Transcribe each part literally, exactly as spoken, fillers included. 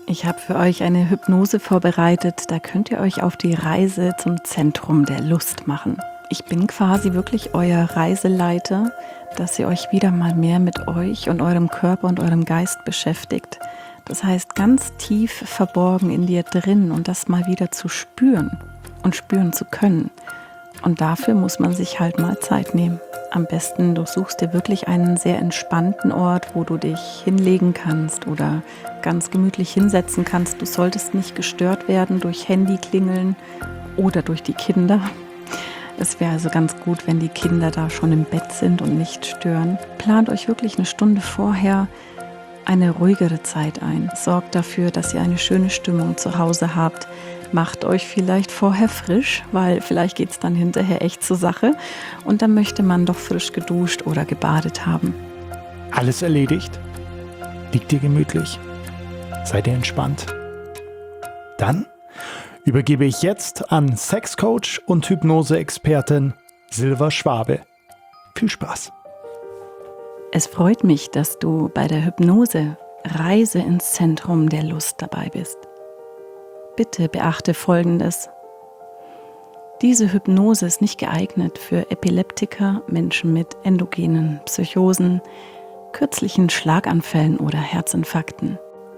Ich habe für euch eine Hypnose vorbereitet, da könnt ihr euch auf die Reise zum Zentrum der Lust machen. Ich bin quasi wirklich euer Reiseleiter, dass ihr euch wieder mal mehr mit euch und eurem Körper und eurem Geist beschäftigt. Das heißt, ganz tief verborgen in dir drin und das mal wieder zu spüren und spüren zu können. Und dafür muss man sich halt mal Zeit nehmen. Am besten, du suchst dir wirklich einen sehr entspannten Ort, wo du dich hinlegen kannst oder ganz gemütlich hinsetzen kannst. Du solltest nicht gestört werden durch Handyklingeln oder durch die Kinder. Es wäre also ganz gut, wenn die Kinder da schon im Bett sind und nicht stören. Plant euch wirklich eine Stunde vorher eine ruhigere Zeit ein. Sorgt dafür, dass ihr eine schöne Stimmung zu Hause habt. Macht euch vielleicht vorher frisch, weil vielleicht geht es dann hinterher echt zur Sache und dann möchte man doch frisch geduscht oder gebadet haben. Alles erledigt? Liegt ihr gemütlich? Seid ihr entspannt? Dann übergebe ich jetzt an Sexcoach und Hypnose-Expertin Silva Schwabe. Viel Spaß! Es freut mich, dass du bei der Hypnose Reise ins Zentrum der Lust dabei bist. Bitte beachte Folgendes. Diese Hypnose ist nicht geeignet für Epileptiker, Menschen mit endogenen Psychosen, kürzlichen Schlaganfällen oder Herzinfarkten.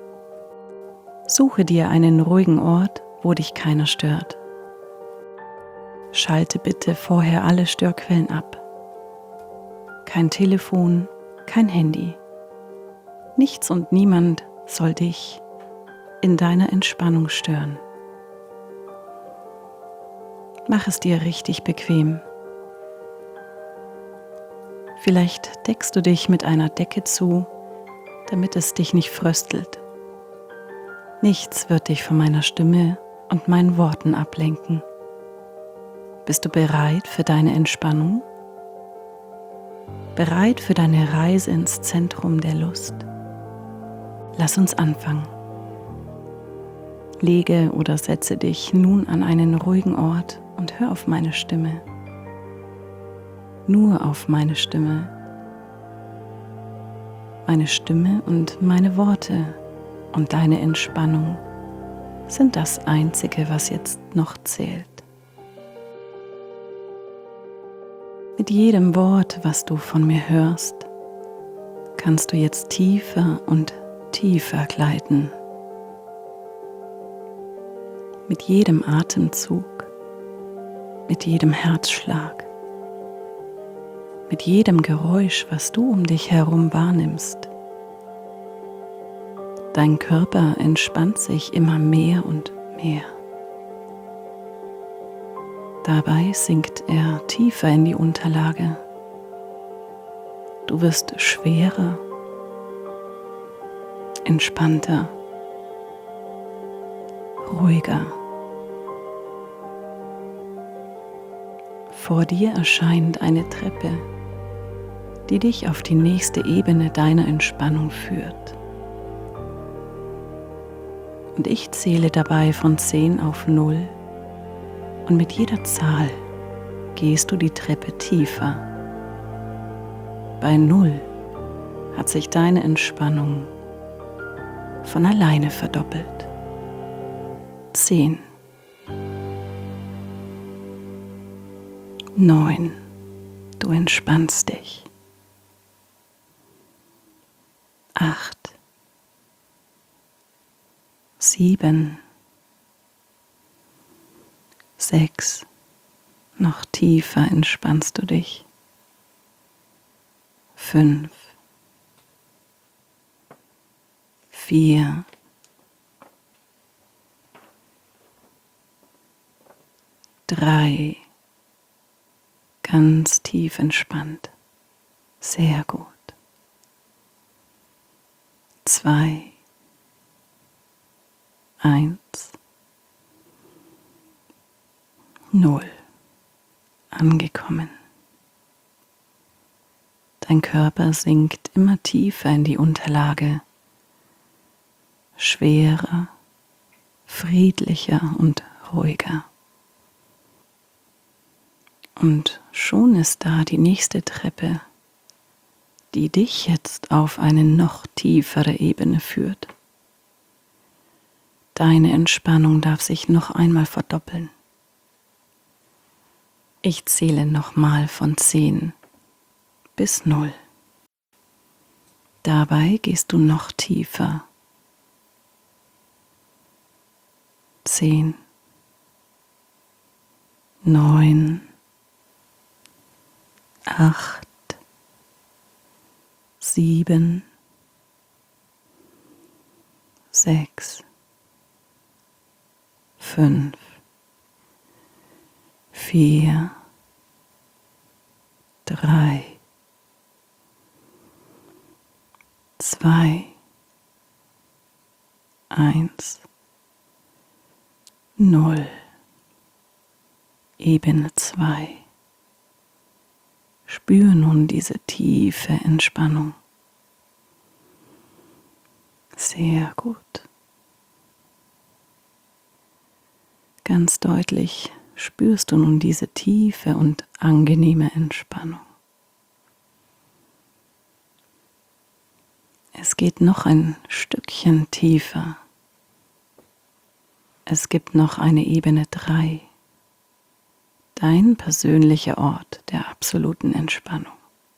Suche dir einen ruhigen Ort, wo dich keiner stört. Schalte bitte vorher alle Störquellen ab. Kein Telefon, kein Handy. Nichts und niemand soll dich in deiner Entspannung stören. Mach es dir richtig bequem. Vielleicht deckst du dich mit einer Decke zu, damit es dich nicht fröstelt. Nichts wird dich von meiner Stimme und meinen Worten ablenken. Bist du bereit für deine Entspannung? Bereit für deine Reise ins Zentrum der Lust? Lass uns anfangen. Lege oder setze dich nun an einen ruhigen Ort und hör auf meine Stimme. Nur auf meine Stimme. Meine Stimme und meine Worte und deine Entspannung sind das Einzige, was jetzt noch zählt. Mit jedem Wort, was du von mir hörst, kannst du jetzt tiefer und tiefer gleiten. Mit jedem Atemzug, mit jedem Herzschlag, mit jedem Geräusch, was du um dich herum wahrnimmst. Dein Körper entspannt sich immer mehr und mehr. Dabei sinkt er tiefer in die Unterlage. Du wirst schwerer, entspannter, ruhiger. Vor dir erscheint eine Treppe, die dich auf die nächste Ebene deiner Entspannung führt. Und ich zähle dabei von zehn auf null und mit jeder Zahl gehst du die Treppe tiefer. Bei null hat sich deine Entspannung von alleine verdoppelt. Zehn. Neun. Du entspannst dich. Acht. Sieben. Sechs. Noch tiefer entspannst du dich. Fünf. Vier. Drei. Ganz tief entspannt. Sehr gut. Zwei. Eins. Null. Angekommen. Dein Körper sinkt immer tiefer in die Unterlage. Schwerer, friedlicher und ruhiger. Und schon ist da die nächste Treppe, die dich jetzt auf eine noch tiefere Ebene führt. Deine Entspannung darf sich noch einmal verdoppeln. Ich zähle nochmal von zehn bis null. Dabei gehst du noch tiefer. Zehn, neun, acht, sieben, sechs, fünf, vier, drei, zwei, eins, null. Ebene zwei. Spür nun diese tiefe Entspannung. Sehr gut. Ganz deutlich spürst du nun diese tiefe und angenehme Entspannung. Es geht noch ein Stückchen tiefer. Es gibt noch eine Ebene drei. Dein persönlicher Ort der absoluten Entspannung.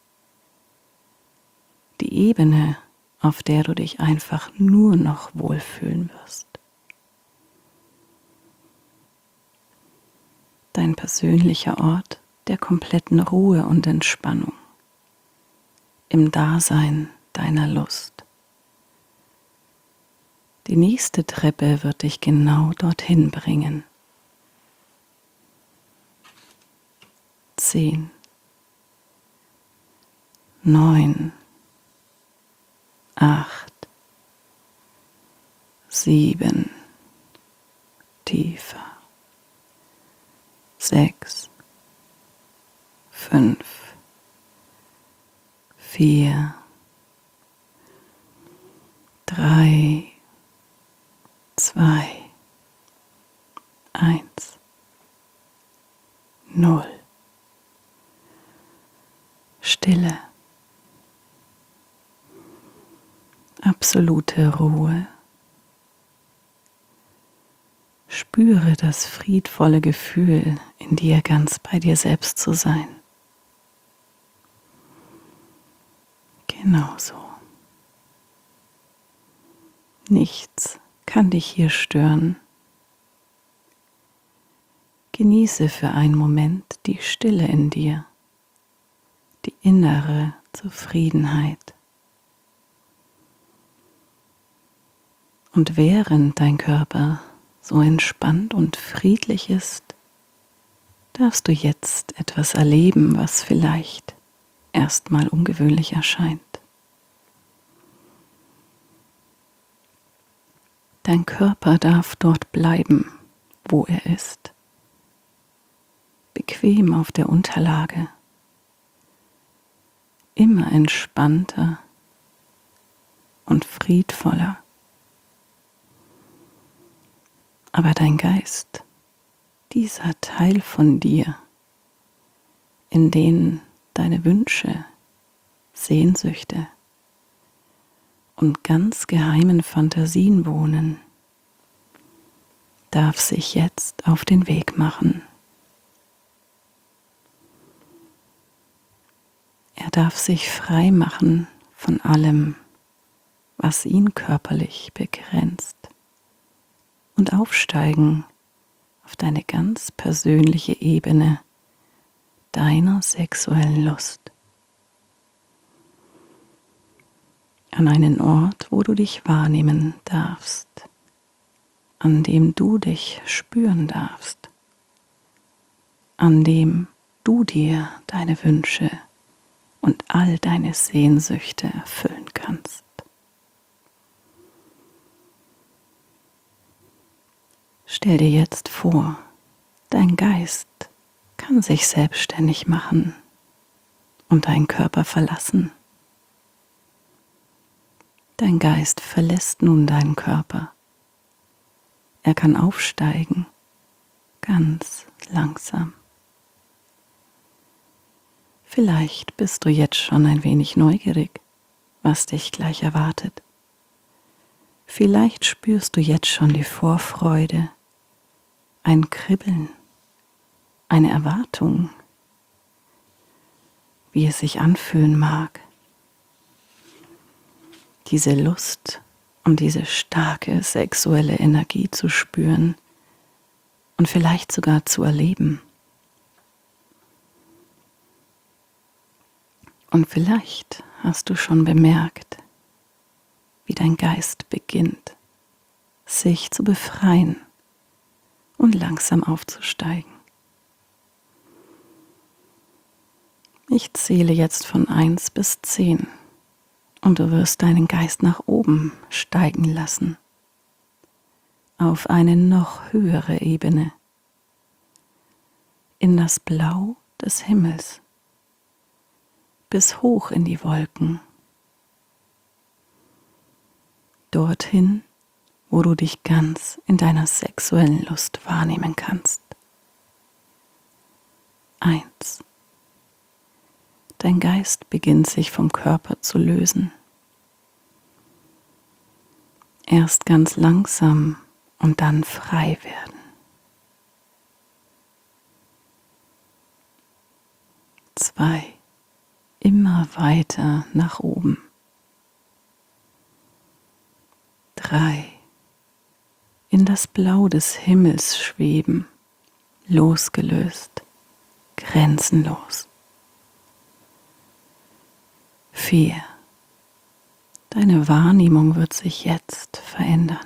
Die Ebene, auf der du dich einfach nur noch wohlfühlen wirst. Dein persönlicher Ort der kompletten Ruhe und Entspannung. Im Dasein deiner Lust. Die nächste Treppe wird dich genau dorthin bringen. Zehn, neun, acht, sieben, tiefer, sechs, fünf, vier, drei, zwei, eins, null. Stille, absolute Ruhe. Spüre das friedvolle Gefühl, in dir ganz bei dir selbst zu sein. Genauso. Nichts kann dich hier stören. Genieße für einen Moment die Stille in dir. Die innere Zufriedenheit. Und während dein Körper so entspannt und friedlich ist, darfst du jetzt etwas erleben, was vielleicht erstmal ungewöhnlich erscheint. Dein Körper darf dort bleiben, wo er ist, bequem auf der Unterlage. Immer entspannter und friedvoller. Aber dein Geist, dieser Teil von dir, in den deine Wünsche, Sehnsüchte und ganz geheimen Fantasien wohnen, darf sich jetzt auf den Weg machen. Er darf sich frei machen von allem, was ihn körperlich begrenzt und aufsteigen auf deine ganz persönliche Ebene deiner sexuellen Lust. An einen Ort, wo du dich wahrnehmen darfst, an dem du dich spüren darfst, an dem du dir deine Wünsche und all deine Sehnsüchte erfüllen kannst. Stell dir jetzt vor, dein Geist kann sich selbstständig machen und deinen Körper verlassen. Dein Geist verlässt nun deinen Körper. Er kann aufsteigen, ganz langsam. Vielleicht bist du jetzt schon ein wenig neugierig, was dich gleich erwartet. Vielleicht spürst du jetzt schon die Vorfreude, ein Kribbeln, eine Erwartung, wie es sich anfühlen mag. Diese Lust und diese starke sexuelle Energie zu spüren und vielleicht sogar zu erleben. Und vielleicht hast du schon bemerkt, wie dein Geist beginnt, sich zu befreien und langsam aufzusteigen. Ich zähle jetzt von eins bis zehn und du wirst deinen Geist nach oben steigen lassen, auf eine noch höhere Ebene, in das Blau des Himmels, bis hoch in die Wolken, dorthin, wo du dich ganz in deiner sexuellen Lust wahrnehmen kannst. Eins. Dein Geist beginnt sich vom Körper zu lösen. Erst ganz langsam und dann frei werden. Zwei. Immer weiter nach oben. Drei. In das Blau des Himmels schweben, losgelöst, grenzenlos. Vier. Deine Wahrnehmung wird sich jetzt verändern.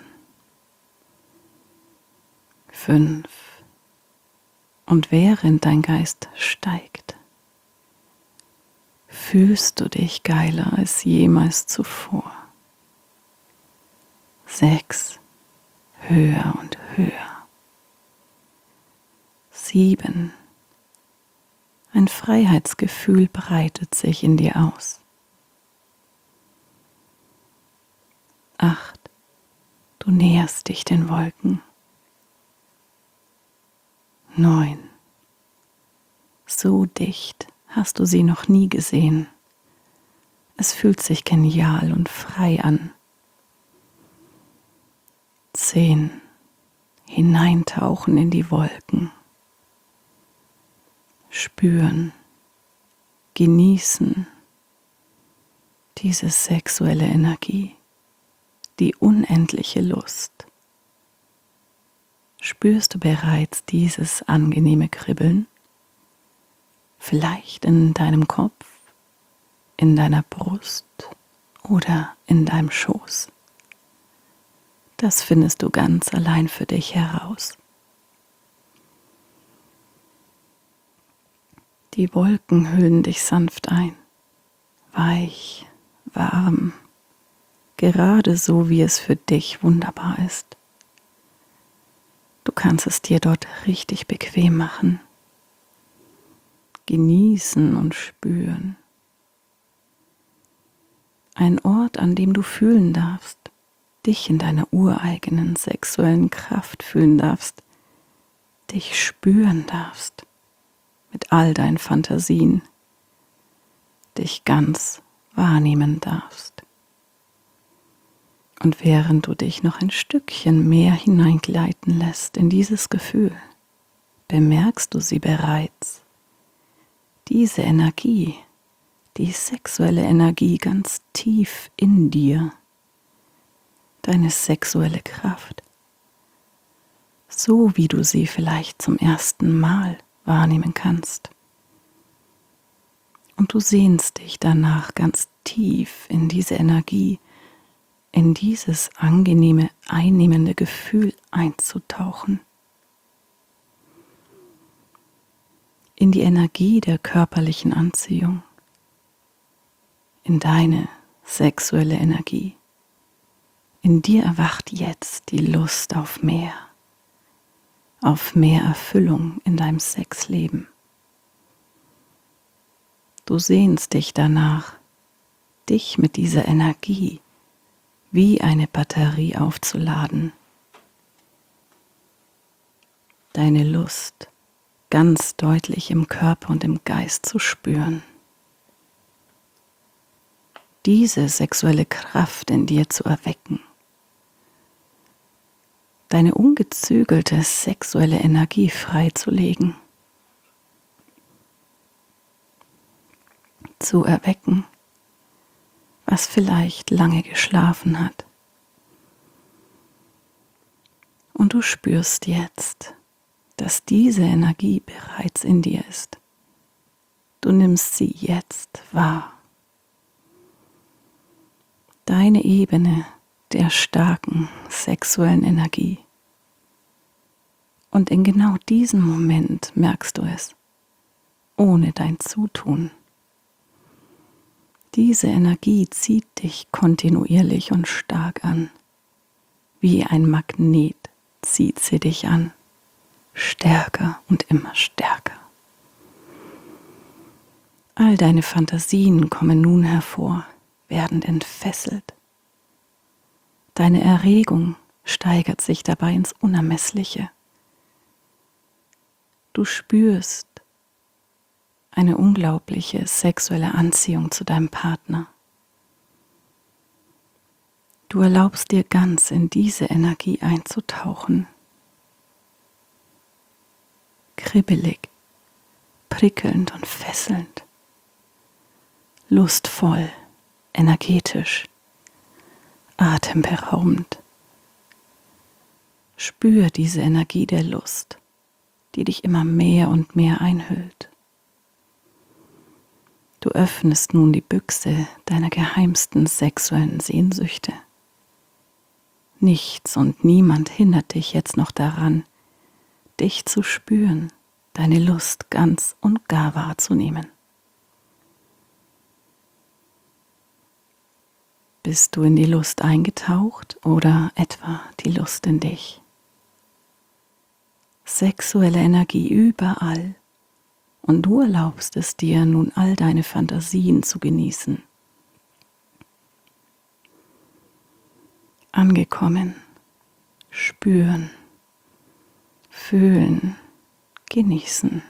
Fünf. Und während dein Geist steigt, fühlst du dich geiler als jemals zuvor. Sechs. Höher und höher. Sieben. Ein Freiheitsgefühl breitet sich in dir aus. Acht. Du näherst dich den Wolken. Neun. So dicht hast du sie noch nie gesehen. Es fühlt sich genial und frei an. Zehn. Hineintauchen in die Wolken. Spüren, genießen diese sexuelle Energie, die unendliche Lust. Spürst du bereits dieses angenehme Kribbeln? Vielleicht in deinem Kopf, in deiner Brust oder in deinem Schoß. Das findest du ganz allein für dich heraus. Die Wolken hüllen dich sanft ein, weich, warm, gerade so, wie es für dich wunderbar ist. Du kannst es dir dort richtig bequem machen, genießen und spüren. Ein Ort, an dem du fühlen darfst, dich in deiner ureigenen sexuellen Kraft fühlen darfst, dich spüren darfst mit all deinen Fantasien, dich ganz wahrnehmen darfst. Und während du dich noch ein Stückchen mehr hineingleiten lässt in dieses Gefühl, bemerkst du sie bereits. Diese Energie, die sexuelle Energie ganz tief in dir, deine sexuelle Kraft, so wie du sie vielleicht zum ersten Mal wahrnehmen kannst. Und du sehnst dich danach ganz tief in diese Energie, in dieses angenehme, einnehmende Gefühl einzutauchen. In die Energie der körperlichen Anziehung, in deine sexuelle Energie. In dir erwacht jetzt die Lust auf mehr, auf mehr Erfüllung in deinem Sexleben. Du sehnst dich danach, dich mit dieser Energie wie eine Batterie aufzuladen. Deine Lust ganz deutlich im Körper und im Geist zu spüren. Diese sexuelle Kraft in dir zu erwecken, deine ungezügelte sexuelle Energie freizulegen, zu erwecken, was vielleicht lange geschlafen hat. Und du spürst jetzt, dass diese Energie bereits in dir ist. Du nimmst sie jetzt wahr. Deine Ebene der starken sexuellen Energie. Und in genau diesem Moment merkst du es, ohne dein Zutun. Diese Energie zieht dich kontinuierlich und stark an. Wie ein Magnet zieht sie dich an, stärker und immer stärker. All deine Fantasien kommen nun hervor, werden entfesselt. Deine Erregung steigert sich dabei ins Unermessliche. Du spürst eine unglaubliche sexuelle Anziehung zu deinem Partner. Du erlaubst dir ganz in diese Energie einzutauchen. Kribbelig, prickelnd und fesselnd, lustvoll, energetisch, atemberaubend. Spür diese Energie der Lust, die dich immer mehr und mehr einhüllt. Du öffnest nun die Büchse deiner geheimsten sexuellen Sehnsüchte. Nichts und niemand hindert dich jetzt noch daran, dich zu spüren, deine Lust ganz und gar wahrzunehmen. Bist du in die Lust eingetaucht oder etwa die Lust in dich? Sexuelle Energie überall und du erlaubst es dir nun all deine Fantasien zu genießen. Angekommen, spüren, fühlen, genießen.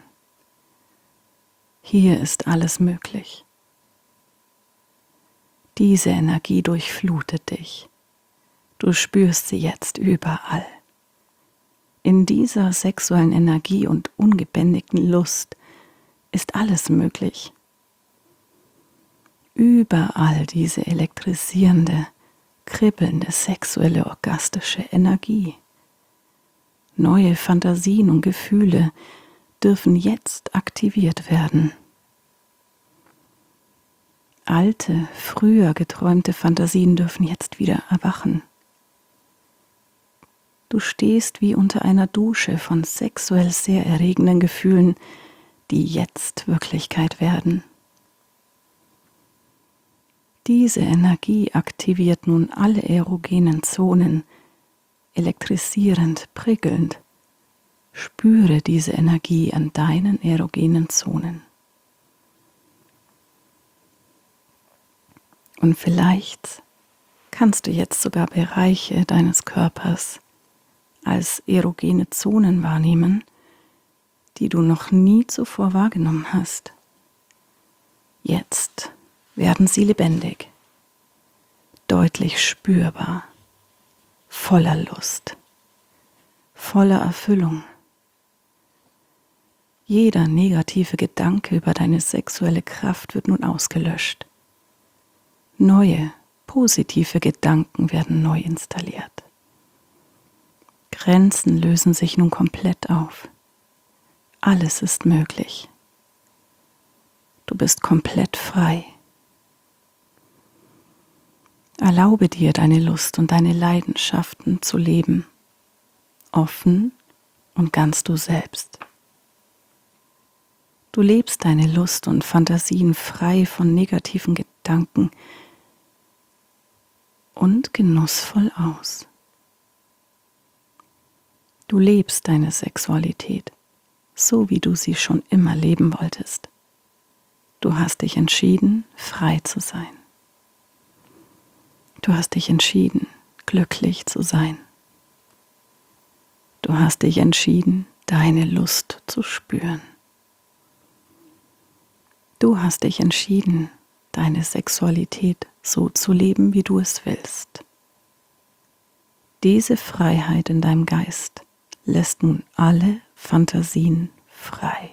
Hier ist alles möglich. Diese Energie durchflutet dich. Du spürst sie jetzt überall. In dieser sexuellen Energie und ungebändigten Lust ist alles möglich. Überall diese elektrisierende, kribbelnde sexuelle orgastische Energie. Neue Fantasien und Gefühle dürfen jetzt aktiviert werden. Alte, früher geträumte Fantasien dürfen jetzt wieder erwachen. Du stehst wie unter einer Dusche von sexuell sehr erregenden Gefühlen, die jetzt Wirklichkeit werden. Diese Energie aktiviert nun alle erogenen Zonen, elektrisierend, prickelnd. Spüre diese Energie an deinen erogenen Zonen. Und vielleicht kannst du jetzt sogar Bereiche deines Körpers als erogene Zonen wahrnehmen, die du noch nie zuvor wahrgenommen hast. Jetzt werden sie lebendig, deutlich spürbar, voller Lust, voller Erfüllung. Jeder negative Gedanke über deine sexuelle Kraft wird nun ausgelöscht. Neue, positive Gedanken werden neu installiert. Grenzen lösen sich nun komplett auf. Alles ist möglich. Du bist komplett frei. Erlaube dir, deine Lust und deine Leidenschaften zu leben, offen und ganz du selbst. Du lebst deine Lust und Fantasien frei von negativen Gedanken und genussvoll aus. Du lebst deine Sexualität, so wie du sie schon immer leben wolltest. Du hast dich entschieden, frei zu sein. Du hast dich entschieden, glücklich zu sein. Du hast dich entschieden, deine Lust zu spüren. Du hast dich entschieden, deine Sexualität so zu leben, wie du es willst. Diese Freiheit in deinem Geist lässt nun alle Fantasien frei.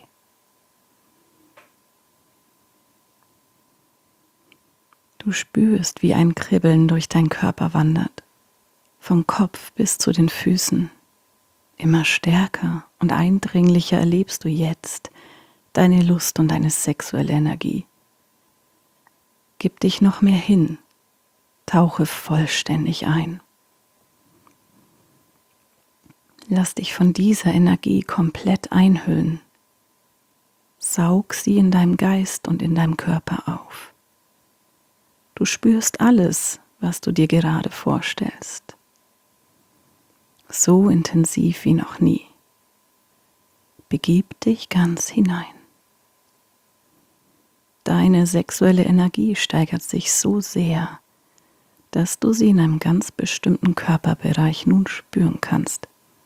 Du spürst, wie ein Kribbeln durch deinen Körper wandert, vom Kopf bis zu den Füßen. Immer stärker und eindringlicher erlebst du jetzt deine Lust und deine sexuelle Energie. Gib dich noch mehr hin, tauche vollständig ein. Lass dich von dieser Energie komplett einhüllen. Saug sie in deinem Geist und in deinem Körper auf. Du spürst alles, was du dir gerade vorstellst. So intensiv wie noch nie. Begib dich ganz hinein. Deine sexuelle Energie steigert sich so sehr, dass du sie in einem ganz bestimmten Körperbereich nun spüren kannst.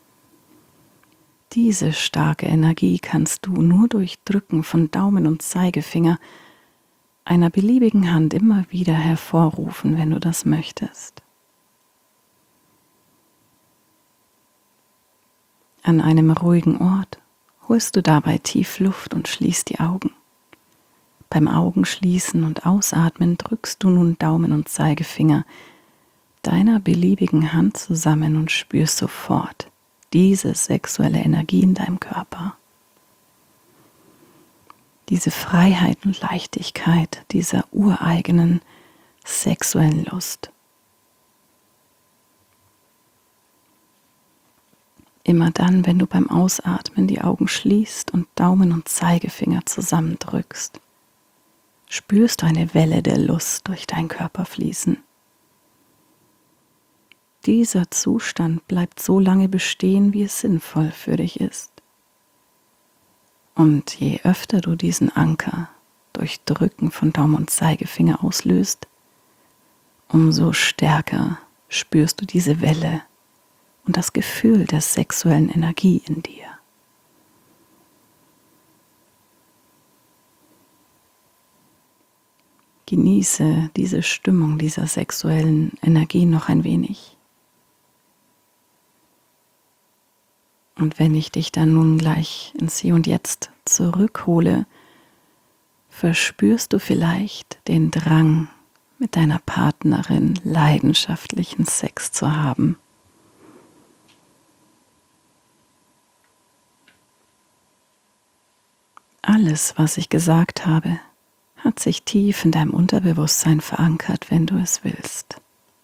Diese starke Energie kannst du nur durch Drücken von Daumen und Zeigefinger einer beliebigen Hand immer wieder hervorrufen, wenn du das möchtest. An einem ruhigen Ort holst du dabei tief Luft und schließt die Augen. Beim Augenschließen und Ausatmen drückst du nun Daumen und Zeigefinger deiner beliebigen Hand zusammen und spürst sofort diese sexuelle Energie in deinem Körper. Diese Freiheit und Leichtigkeit dieser ureigenen sexuellen Lust. Immer dann, wenn du beim Ausatmen die Augen schließt und Daumen und Zeigefinger zusammendrückst, spürst du eine Welle der Lust durch deinen Körper fließen. Dieser Zustand bleibt so lange bestehen, wie es sinnvoll für dich ist. Und je öfter du diesen Anker durch Drücken von Daumen und Zeigefinger auslöst, umso stärker spürst du diese Welle und das Gefühl der sexuellen Energie in dir. Genieße diese Stimmung dieser sexuellen Energie noch ein wenig. Und wenn ich dich dann nun gleich ins Hier und Jetzt zurückhole, verspürst du vielleicht den Drang, mit deiner Partnerin leidenschaftlichen Sex zu haben. Alles, was ich gesagt habe, hat sich tief in deinem Unterbewusstsein verankert, wenn du es willst.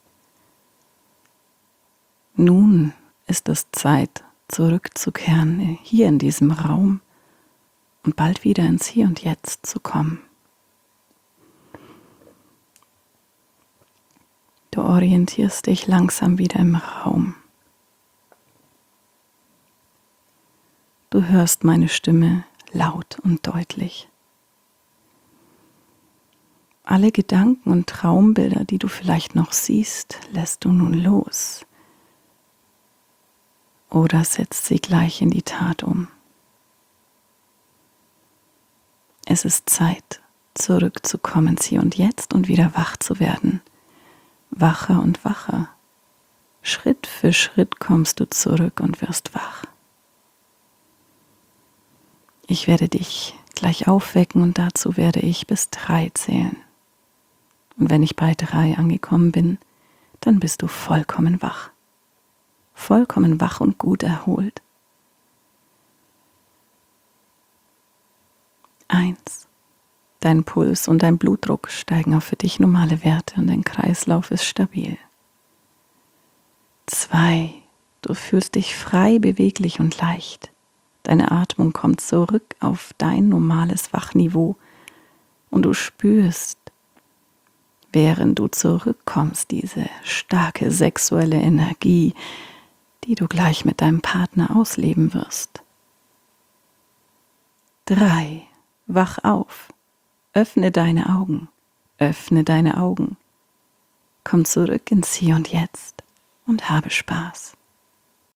Nun ist es Zeit, zurückzukehren hier in diesem Raum und bald wieder ins Hier und Jetzt zu kommen. Du orientierst dich langsam wieder im Raum. Du hörst meine Stimme laut und deutlich. Alle Gedanken und Traumbilder, die du vielleicht noch siehst, lässt du nun los. Oder setzt sie gleich in die Tat um. Es ist Zeit, zurückzukommen, hier und jetzt und wieder wach zu werden. Wacher und wacher. Schritt für Schritt kommst du zurück und wirst wach. Ich werde dich gleich aufwecken und dazu werde ich bis drei zählen. Und wenn ich bei drei angekommen bin, dann bist du vollkommen wach. Vollkommen wach und gut erholt. Eins. Dein Puls und dein Blutdruck steigen auf für dich normale Werte und dein Kreislauf ist stabil. Zwei. Du fühlst dich frei, beweglich und leicht. Deine Atmung kommt zurück auf dein normales Wachniveau und du spürst, während du zurückkommst, diese starke sexuelle Energie, die du gleich mit deinem Partner ausleben wirst. Drei. Wach auf. Öffne deine Augen. Öffne deine Augen. Komm zurück ins Hier und Jetzt und habe Spaß.